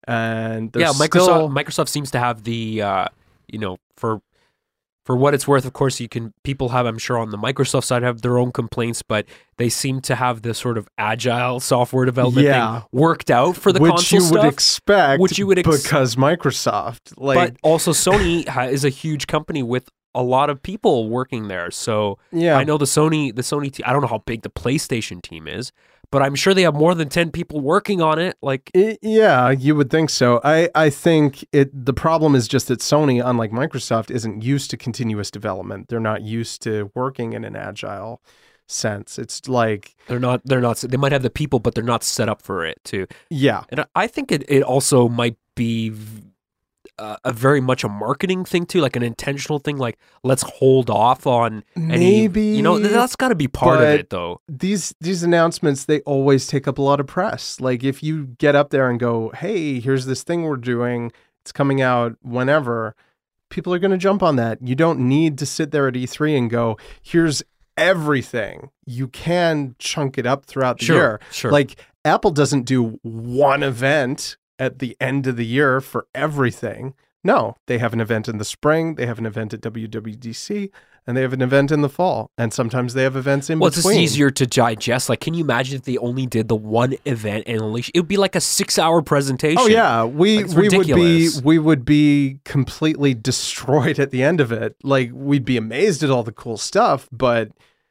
And Yeah, there's Microsoft still- Microsoft seems to have the uh, you know, for for what it's worth, of course, you can people have, I'm sure, on the Microsoft side have their own complaints, but they seem to have this sort of agile software development Yeah. thing worked out for the which console you stuff. would expect, Which you would ex- because Microsoft, like, but also Sony ha- is a huge company with a lot of people working there. So yeah, I know the Sony the Sony team, I don't know how big the PlayStation team is, but I'm sure they have more than ten people working on it. Like I- yeah, you would think so. I, I think it. The problem is just that Sony, unlike Microsoft, isn't used to continuous development. They're not used to working in an agile sense. It's like, they're not they're not they might have the people, but they're not set up for it to. yeah, And I- I think it, it also might be v- uh, a very much a marketing thing too, like an intentional thing. Like let's hold off on any, maybe you know, th- that's got to be part of but- it though. these these announcements, they always take up a lot of press. Like if you get up there and go, hey, here's this thing we're doing, it's coming out whenever, people are going to jump on that. You don't need to sit there at E three and go, here's everything. You can chunk it up throughout the Sure, year. sure. Like Apple doesn't do one event at the end of the year for everything. No, they have an event in the spring, they have an event at W W D C, and they have an event in the fall. And sometimes they have events in Well, it's between. just easier to digest. Like, can you imagine if they only did the one event and only it would be like a six-hour presentation? Oh yeah, we Like, it's we would be ridiculous. we would be completely destroyed at the end of it. Like we'd be amazed at all the cool stuff, but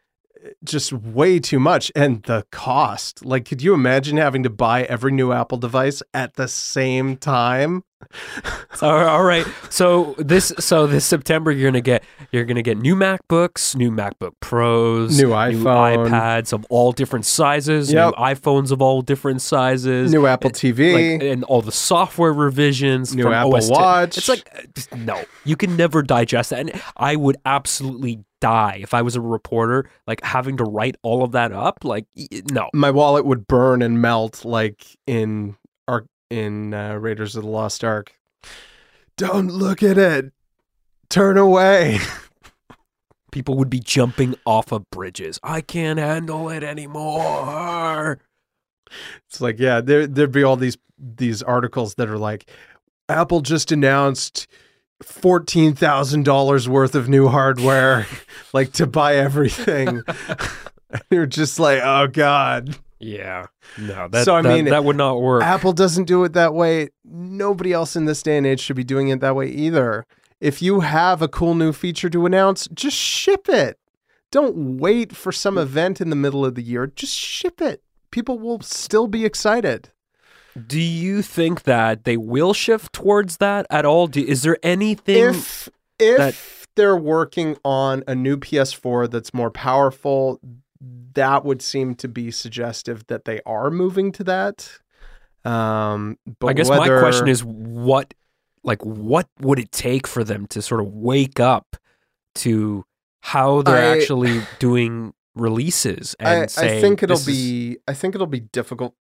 just way too much, and the cost. Like, could you imagine having to buy every new Apple device at the same time? So, all right. So this so this September you're gonna get you're gonna get new MacBooks, new MacBook Pros, New iPhone. iPads of all different sizes, Yep. new iPhones of all different sizes, New Apple T V, like, and all the software revisions, New from Apple O S ten. Watch. It's like uh, just- no, you can never digest that, and I would absolutely die if I was a reporter, like having to write all of that up. Like y- no, my wallet would burn and melt like in Ark in uh, Raiders of the Lost Ark. Don't look at it. Turn away. people would be jumping off of bridges. I can't handle it anymore. It's like, yeah, there there'd be all these these articles that are like, Apple just announced fourteen thousand dollars worth of new hardware, like to buy everything. You're just like, oh God. Yeah, no, that So, I that, mean, that would not work. Apple doesn't do it that way. Nobody else in this day and age should be doing it that way either. If you have a cool new feature to announce, just ship it. Don't wait for some event in the middle of the year. Just ship it. People will still be excited. Do you think that they will shift towards that at all? Do, is there anything If if that- they're working on a new P S four that's more powerful, that would seem to be suggestive that they are moving to that. Um, but I guess whether, my question is what, like, what would it take for them to sort of wake up to how they're I- actually doing releases and I, say, I think it'll this is- be I think it'll be difficult.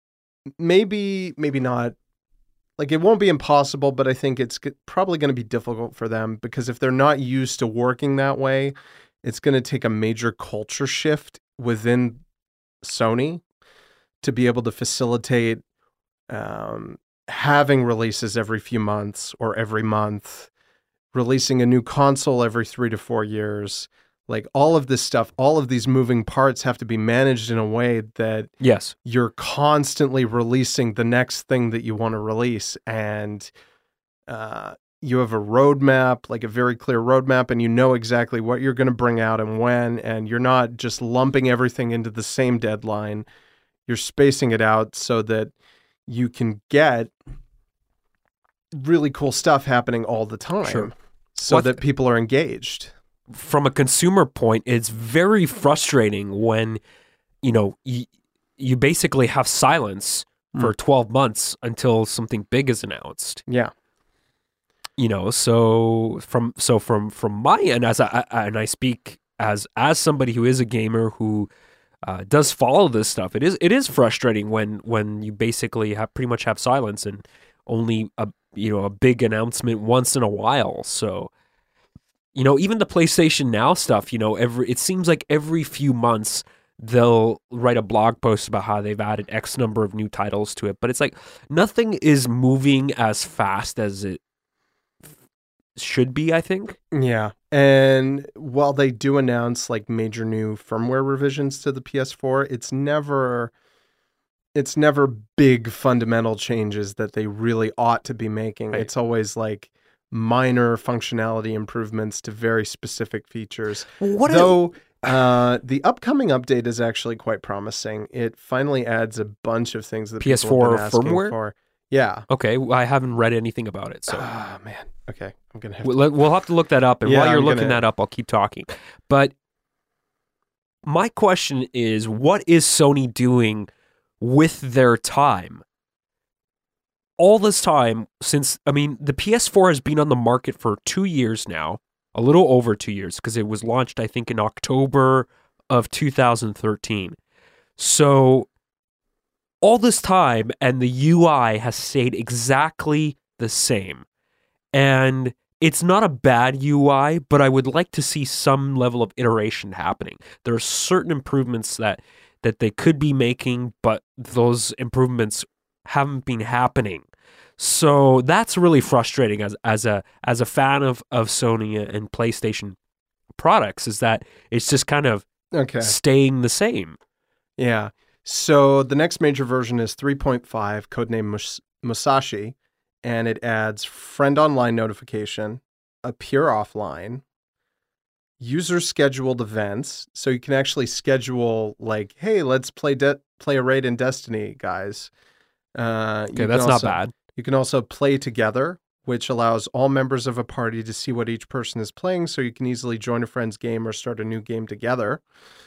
Maybe maybe not. Like it won't be impossible, but I think it's g- probably going to be difficult for them because if they're not used to working that way, it's going to take a major culture shift within Sony to be able to facilitate um, having releases every few months or every month, releasing a new console every three to four years. Like all of this stuff, all of these moving parts have to be managed in a way that yes, you're constantly releasing the next thing that you want to release. And uh, you have a roadmap, like a very clear roadmap, and you know exactly what you're going to bring out and when, and you're not just lumping everything into the same deadline. You're spacing it out so that you can get really cool stuff happening all the time. Sure. So What- that people are engaged. from a consumer point, it's very frustrating when, you know, you, you basically have silence for twelve months until something big is announced. Yeah. You know, so from so from from my end, as I, I and I speak as as somebody who is a gamer who uh, does follow this stuff, it is it is frustrating when when you basically have pretty much have silence and only a you know a big announcement once in a while. So, you know, even the PlayStation Now stuff, you know, every it seems like every few months they'll write a blog post about how they've added X number of new titles to it, but it's like nothing is moving as fast as it should be, I think. Yeah. And while they do announce like major new firmware revisions to the P S four, it's never it's never big fundamental changes that they really ought to be making. Right. It's always like minor functionality improvements to very specific features. What Though uh, the upcoming update is actually quite promising. It finally adds a bunch of things that P S people four have been asking firmware? for. Yeah. Okay, well, I haven't read anything about it, so Ah, man. Okay. I'm going to have we'll, let- we'll have to look that up. And Yeah, while you're I'm looking gonna- that up, I'll keep talking. But my question is, what is Sony doing with their time? All this time since, I mean, the P S four has been on the market for two years now, a little over two years, because it was launched, I think, in October of two thousand thirteen. So all this time, and the U I has stayed exactly the same. And it's not a bad U I, but I would like to see some level of iteration happening. There are certain improvements that that they could be making, but those improvements haven't been happening. So that's really frustrating as as a as a fan of, of Sony and PlayStation products, is that it's just kind of Okay. staying the same. Yeah. So the next major version is three point five, codename Mus- Musashi, and it adds friend online notification, appear offline, user scheduled events, so you can actually schedule like, hey, let's play de- play a raid in Destiny, guys. Uh, you Okay, can that's also- not bad. You can also play together, which allows all members of a party to see what each person is playing, so you can easily join a friend's game or start a new game together.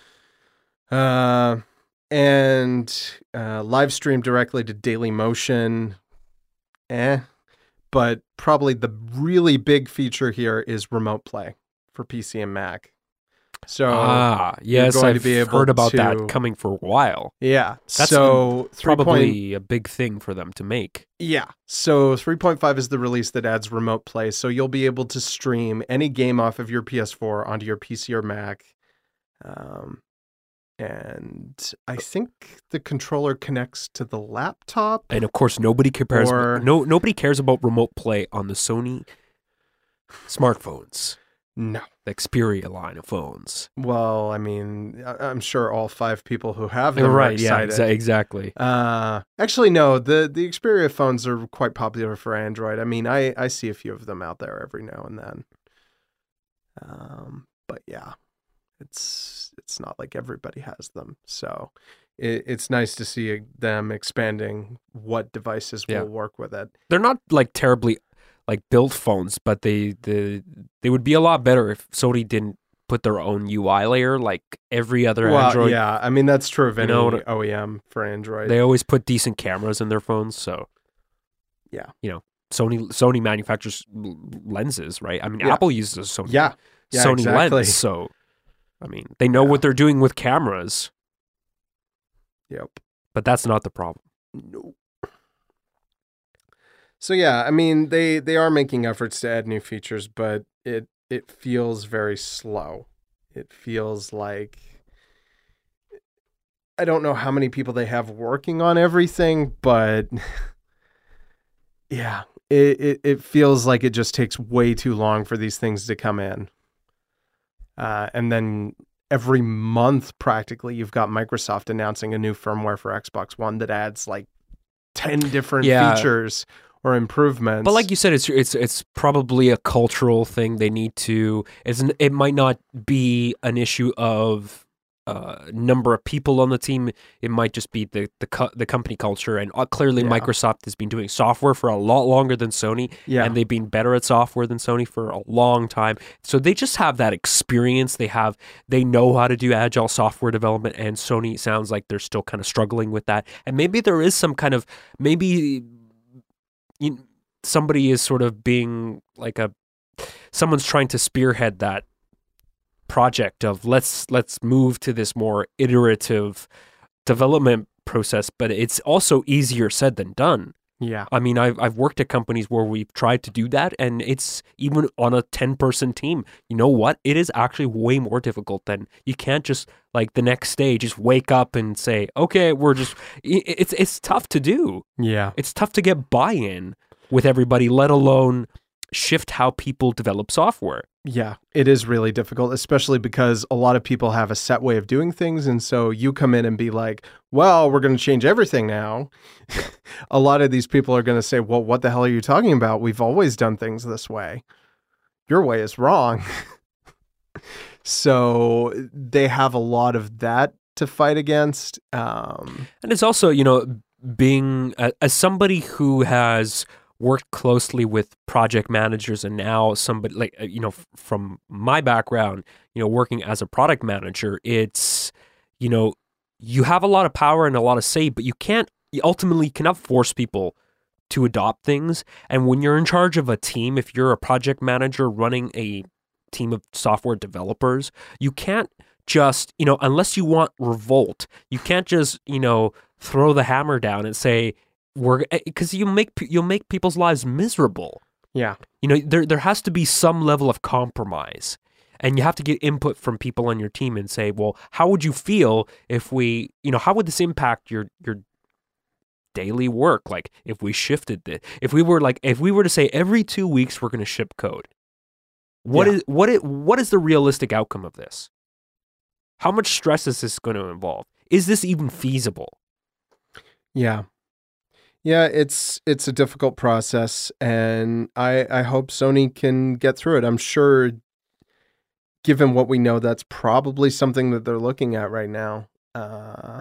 Uh, and uh, live stream directly to Daily Motion. Eh. But probably the really big feature here is remote play for P C and Mac. So ah, yes, going I've to be able heard about to- that coming for a while. yeah, That's so three point- Probably a big thing for them to make. Yeah. So three point five is the release that adds remote play. So you'll be able to stream any game off of your P S four onto your P C or Mac. Um, and I think the controller connects to the laptop. And of course, nobody cares. Or- no, nobody cares about remote play on the Sony smartphones, No. the Xperia line of phones. Well, I mean, I- I'm sure all five people who have them Right? are Yeah, excited. exa- exactly. Uh, actually, no. The the Xperia phones are quite popular for Android. I mean, I, I see a few of them out there every now and then. Um, but yeah, it's it's not like everybody has them. So it, it's nice to see them expanding what devices Yeah. will work with it. They're not like terribly like built phones, but they the they would be a lot better if Sony didn't put their own U I layer like every other Well, Android. yeah, I mean that's true of You any know what- O E M for Android. They always put decent cameras in their phones, so Yeah. you know, Sony Sony manufactures l- lenses, right? I mean, Yeah. Apple uses a Sony yeah, yeah, Sony exactly. lens, so I mean, they know Yeah. what they're doing with cameras, Yep. but that's not the problem. Nope. So yeah, I mean they they are making efforts to add new features, but it it feels very slow. It feels like I don't know how many people they have working on everything, but yeah, it, it, it feels like it just takes way too long for these things to come in. Uh, and then every month, practically, you've got Microsoft announcing a new firmware for Xbox One that adds like ten different Yeah. features or improvements. But like you said, it's it's it's probably a cultural thing. They need to. It's n- it might not be an issue of uh, number of people on the team. It might just be the the co- the company culture. And uh, clearly, Yeah. Microsoft has been doing software for a lot longer than Sony, yeah, and they've been better at software than Sony for a long time. So they just have that experience. They have they know how to do agile software development, and Sony sounds like they're still kind of struggling with that. And maybe there is some kind of maybe. You, somebody is sort of being like a someone's trying to spearhead that project of let's let's move to this more iterative development process, but it's also easier said than done. yeah, I mean, I've I've worked at companies where we've tried to do that, and it's even on a ten person team. You know what? It is actually way more difficult than you can't just like the next day just wake up and say, okay, we're just. i- It's it's tough to do. yeah, It's tough to get buy-in with everybody, let alone shift how people develop software. yeah. It is really difficult, especially because a lot of people have a set way of doing things. And so you come in and be like, well, we're going to change everything now. A lot of these people are going to say, well, what the hell are you talking about? We've always done things this way. Your way is wrong. So they have a lot of that to fight against. Um, And it's also, you know, being uh, as somebody who has worked closely with project managers and now somebody like, uh, you know, f- from my background, you know, working as a product manager, it's, you know, you have a lot of power and a lot of say, but you can't, you ultimately cannot force people to adopt things. And when you're in charge of a team, if you're a project manager running a team of software developers, you can't just, you know, unless you want revolt, you can't just, you know, throw the hammer down and say, we're, because you make, pe- you'll make people's lives miserable. yeah. You know, there there has to be some level of compromise. And you have to get input from people on your team and say, well, how would you feel if we, you know, how would this impact your your daily work? Like if we shifted this, if we were like, if we were to say every two weeks we're going to ship code, what Yeah. is what it what is the realistic outcome of this? How much stress is this going to involve? Is this even feasible? Yeah. Yeah, it's it's a difficult process, and I I hope Sony can get through it. I'm sure, given what we know, that's probably something that they're looking at right now. Uh,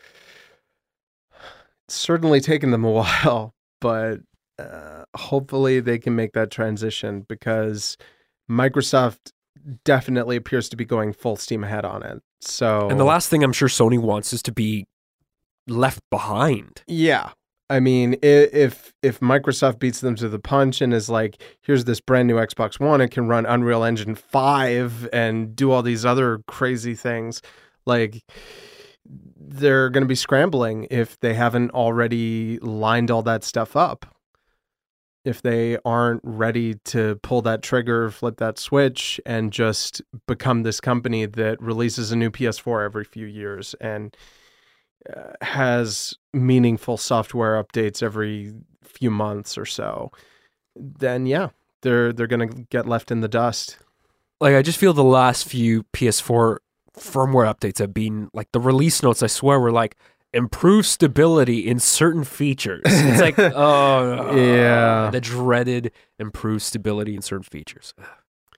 it's certainly taken them a while, but uh, hopefully they can make that transition because Microsoft definitely appears to be going full steam ahead on it. So, And the last thing I'm sure Sony wants is to be left behind. yeah. I mean, i- if if Microsoft beats them to the punch and is like, here's this brand new Xbox One, it can run Unreal Engine five and do all these other crazy things, like they're going to be scrambling if they haven't already lined all that stuff up. If they aren't ready to pull that trigger, flip that switch, and just become this company that releases a new P S four every few years and uh, has meaningful software updates every few months or so, then yeah, they're they're gonna get left in the dust. Like I just feel the last few P S four firmware updates have been like the release notes, I swear, were like improve stability in certain features. It's like, oh Yeah. the dreaded improve stability in certain features.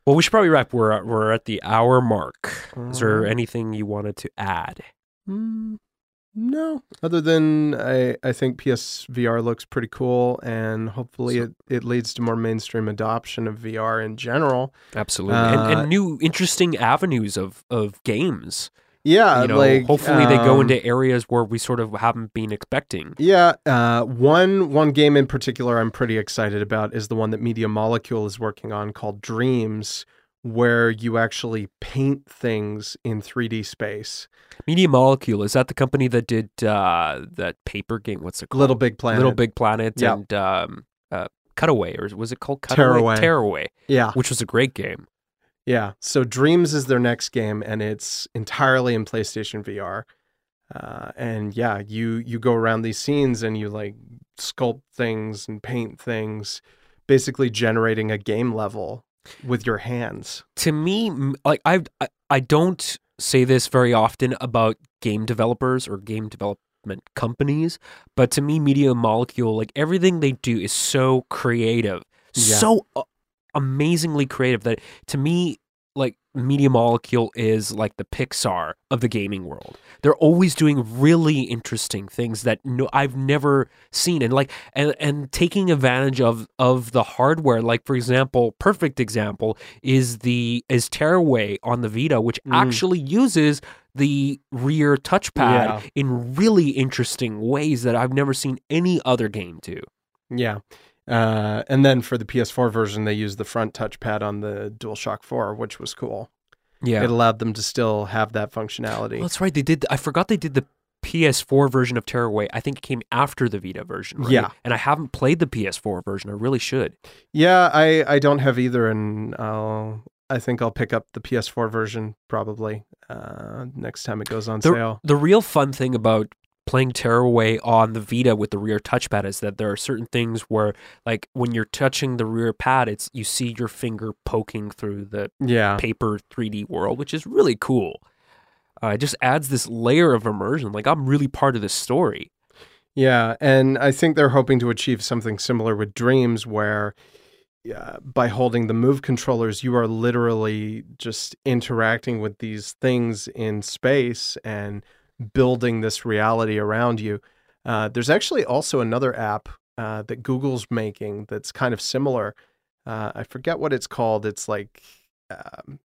Well, we should probably wrap. We're at, we're at the hour mark. Is there Alright. anything you wanted to add? Mm, no, other than I, I think P S V R looks pretty cool, and hopefully So- it, it leads to more mainstream adoption of V R in general. Absolutely, and, Uh, and new interesting avenues of of games. Yeah, You know, like hopefully they go um, into areas where we sort of haven't been expecting. Yeah, uh, one one game in particular I'm pretty excited about is the one that Media Molecule is working on called Dreams, where you actually paint things in three D space. Media Molecule, is that the company that did uh, that paper game? What's it called? Little Big Planet. Little Big Planet Yep. and um, uh, Cutaway, or was it called Cutaway? Tearaway. Tearaway, Yeah, which was a great game. yeah. So Dreams is their next game, and it's entirely in PlayStation V R. Uh, and yeah, you you go around these scenes and you like sculpt things and paint things, basically generating a game level with your hands. To me, m- like I, I, I don't say this very often about game developers or game development companies, but to me, Media Molecule, like everything they do is so creative, Yeah. so uh, amazingly creative that to me, like Media Molecule is like the Pixar of the gaming world. They're always doing really interesting things that no, I've never seen, and like and and taking advantage of of the hardware. Like for example, perfect example is the is Tearaway on the Vita, which Mm. actually uses the rear touchpad Yeah. in really interesting ways that I've never seen any other game do. Yeah. Uh, and then for the P S four version, they used the front touchpad on the DualShock four, which was cool. Yeah, It allowed them to still have that functionality. well, that's right. They did. I forgot they did the P S four version of Tearaway. I think it came after the Vita version. Right? Yeah. and I haven't played the P S four version. I really should. Yeah, I, I don't have either, and I'll I think I'll pick up the P S four version probably uh, next time it goes on The, sale. the real fun thing about playing Tearaway on the Vita with the rear touchpad is that there are certain things where, like, when you're touching the rear pad, it's you see your finger poking through the Yeah, paper three D world, which is really cool. Uh, it just adds this layer of immersion. Like, I'm really part of this story. yeah, and I think they're hoping to achieve something similar with Dreams, where uh, by holding the Move controllers, you are literally just interacting with these things in space and building this reality around you. Uh, there's actually also another app uh, that Google's making that's kind of similar. Uh, I forget what it's called. It's like um,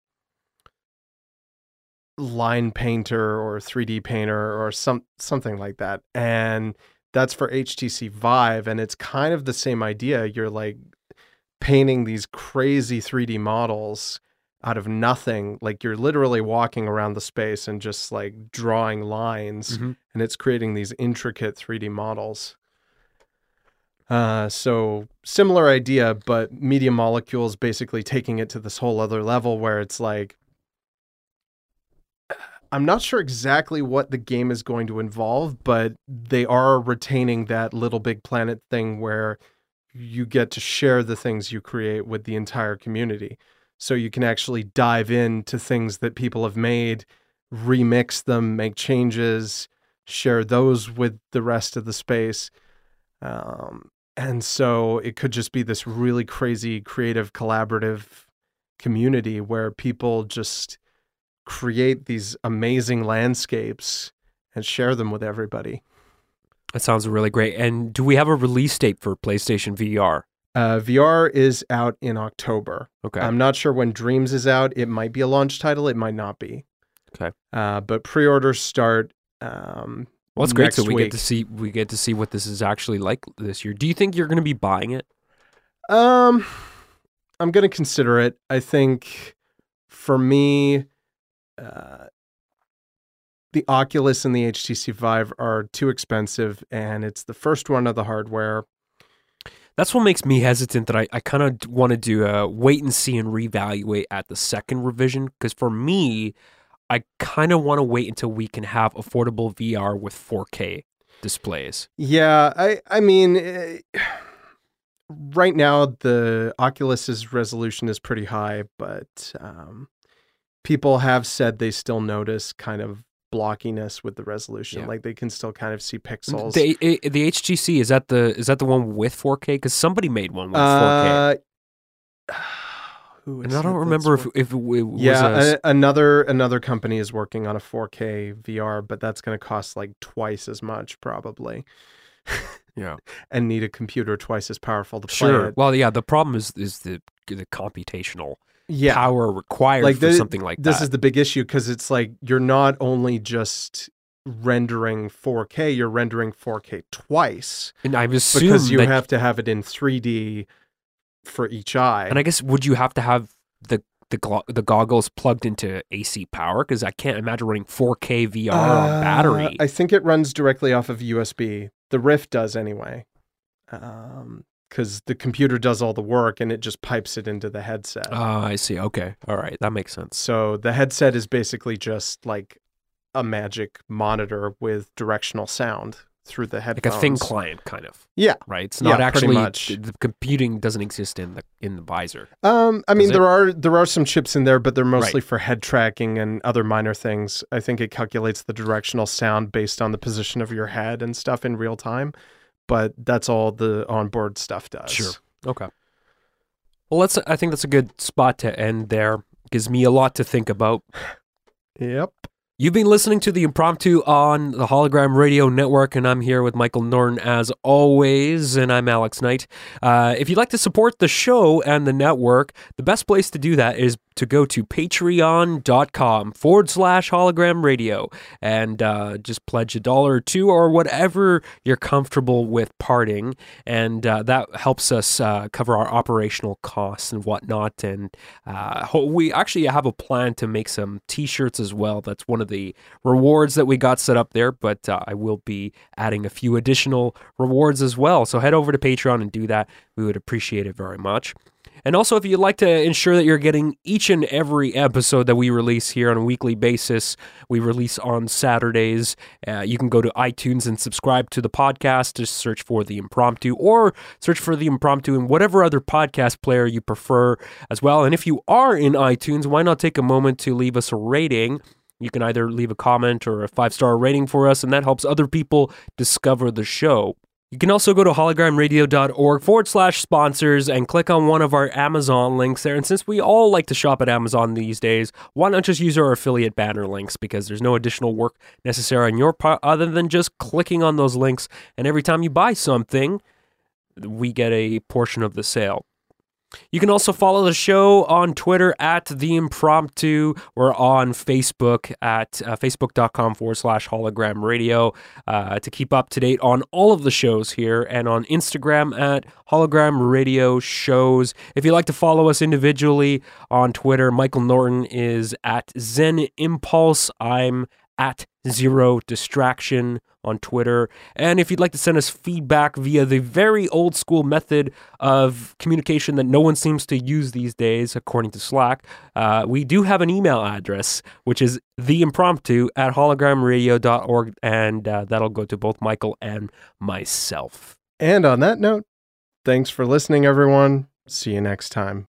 Line Painter or three D Painter or some something like that. And that's for H T C Vive, and it's kind of the same idea. You're like painting these crazy three D models out of nothing. Like you're literally walking around the space and just like drawing lines, Mhm. and it's creating these intricate three D models. Uh, so similar idea, but Media Molecules basically taking it to this whole other level where it's like, I'm not sure exactly what the game is going to involve, but they are retaining that Little Big Planet thing where you get to share the things you create with the entire community. So you can actually dive into things that people have made, remix them, make changes, share those with the rest of the space. Um, and so it could just be this really crazy, creative, collaborative community where people just create these amazing landscapes and share them with everybody. That sounds really great. And do we have a release date for PlayStation V R? Uh, V R is out in October. Okay. I'm not sure when Dreams is out. It might be a launch title. It might not be. Okay. Uh, but pre-orders start. Um, Well, it's great. next So we week. get to see we get to see what this is actually like this year. Do you think you're going to be buying it? Um, I'm gonna consider it. I think for me, uh, the Oculus and the H T C Vive are too expensive, and it's the first one of the hardware. That's what makes me hesitant. That I, I kind of want to do a wait and see and reevaluate at the second revision. Because for me, I kind of want to wait until we can have affordable V R with four K displays. Yeah, I I mean, eh, right now the Oculus's resolution is pretty high, but um, people have said they still notice kind of blockiness with the resolution. Yeah. Like they can still kind of see pixels. The i- the H T C, is that the is that the one with four K? Because somebody made one with four K. Uh, Who is And I it don't that's remember if work- if it, it was Yeah, a, a- another another company is working on a four K V R, but that's going to cost like twice as much probably, yeah. and need a computer twice as powerful to play Sure. it. Well, yeah. The problem is is the the computational Yeah, power required like for the- something like this that. is the big issue because it's like you're not only just rendering four K, you're rendering four K twice and I assume because you that, have to have it in three D for each eye. and I guess would you have to have the the glo- the goggles plugged into A C power? Because I can't imagine running four K V R on Uh, battery. I think it runs directly off of U S B. The Rift does anyway. Um, because the computer does all the work and it just pipes it into the headset. Ah, I see. Okay. All right. That makes sense. So the headset is basically just like a magic monitor with directional sound through the Like headphones. a thin client, kind of. Yeah. Right. It's Yeah, not pretty actually much. The, the computing doesn't exist in the in the visor. Um, I mean, Does it? there are there are some chips in there, but they're mostly for head tracking and other minor things. I think it calculates the directional sound based on the position of your head and stuff in real time. But that's all the onboard stuff does. Sure. Okay. Well, let's. I think that's a good spot to end there. Gives me a lot to think about. Yep. You've been listening to The Impromptu on the Hologram Radio Network, and I'm here with Michael Norton as always, and I'm Alex Knight. Uh, if you'd like to support the show and the network, the best place to do that is to go to patreon.com forward slash hologram radio and uh, just pledge a dollar or two or whatever you're comfortable with parting. And uh, that helps us uh, cover our operational costs and whatnot. And uh, ho- we actually have a plan to make some t-shirts as well. That's one of the rewards that we got set up there, but uh, I will be adding a few additional rewards as well. So head over to Patreon and do that. We would appreciate it very much. And also, if you'd like to ensure that you're getting each and every episode that we release here on a weekly basis, we release on Saturdays. Uh, you can go to iTunes and subscribe to the podcast. Just search for The Impromptu or search for The Impromptu in whatever other podcast player you prefer as well. And if you are in iTunes, why not take a moment to leave us a rating? You can either leave a comment or a five-star rating for us, and that helps other people discover the show. You can also go to hologramradio.org forward slash sponsors and click on one of our Amazon links there. And since we all like to shop at Amazon these days, why not just use our affiliate banner links? Because there's no additional work necessary on your part other than just clicking on those links. And every time you buy something, we get a portion of the sale. You can also follow the show on Twitter at The Impromptu. We're on Facebook at uh, facebook.com forward slash hologram radio uh, to keep up to date on all of the shows here, and on Instagram at hologram radio shows. If you'd like to follow us individually on Twitter, Michael Norton is at Zen Impulse. I'm at Zero Distraction on Twitter. And if you'd like to send us feedback via the very old school method of communication that no one seems to use these days, according to Slack, uh, we do have an email address, which is theimpromptu at hologramradio dot org, and uh, that'll go to both Michael and myself. And on that note, thanks for listening, everyone. See you next time.